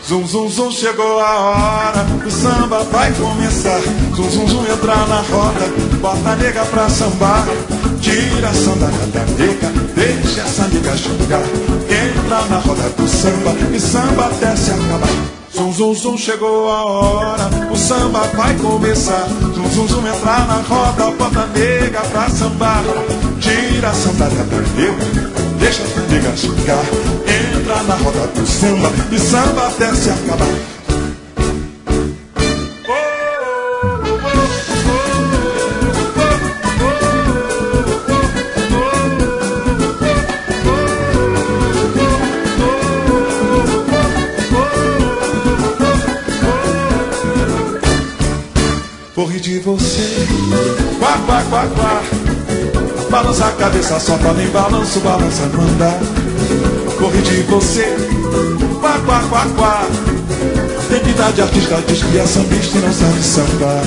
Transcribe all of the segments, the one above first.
Zum, zum, zum, chegou a hora, o samba vai começar. Zum, zum, zum, entrar na roda, bota a nega pra sambar. Tira a sandália da nega, deixa essa nega jogar. Entra na roda do samba e samba até se acabar. Zum, zum, zum, chegou a hora, o samba vai começar. Zum, zum, zum, entrar na roda, bota a nega pra sambar. Tira a sandália da nega, deixa a nega jogar. Entra na roda do samba e samba até se acabar. Corri de você, quá, quá, quá, quá. Balança a cabeça, só pra nem balanço, balança no andar. Corri de você, quá, quá, quá, quá. Identidade artística diz que é sambista e não sabe sambar.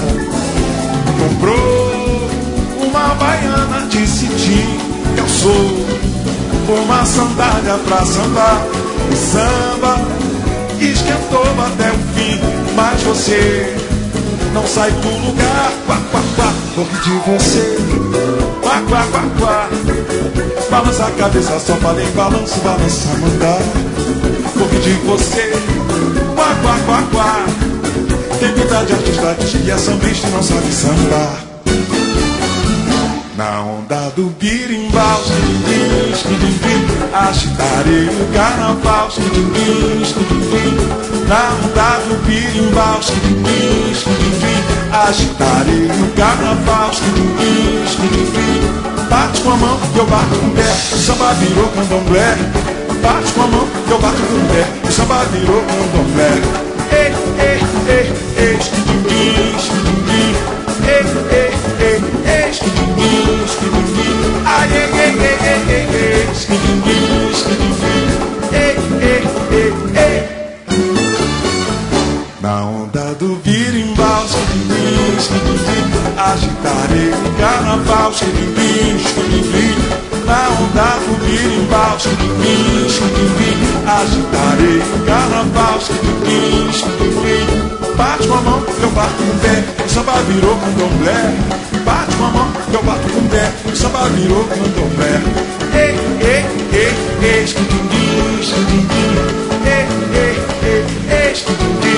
Comprou uma baiana de cetim, eu sou uma sandália pra sambar. O samba esquentou até o fim, mas você não sai do lugar. Quá, quá, quá. Corri de você, quá, quá, quá, quá. Balança a cabeça, só falei balanço, balança mandar. Corri de você, quá, quá, quá, quá. Tem vida de artista, diz que é sambista e não sabe sambar. Na onda do birimbau, esquidim, esquidim, agitarei o carnaval, esquidim, esquidim. Na onda do birimbau, esquidim, esquidim, agitarei o carnaval, esquidim, esquidim. Bate com a mão que eu bato com o pé, o samba virou candomblé. Bate com a mão que eu bato com o pé, o samba virou candomblé. Ei, ei, ei, ei, esquidim, esquidim. Ei, ei, ei, ei, esquidim, esquidim. Ai, ei, ei, ei, ei, ei, ei, esquidim, esquidim. Ei, ei, ei, ei. Na onda do birimbau, esquidim, esquidim, agitarei o carnaval, esquidim, esquidim. Na onda do birimbau, esquidim, esquidim, agitarei o carnaval, esquidim, esquidim. Bate com a mão, eu bato com o pé, o samba virou candomblé. Bate com a mão, eu bato com o pé, o samba virou candomblé. Ei, ei, ei, ei, esquidim, esquidim. Ei, ei, ei, ei, esquidim.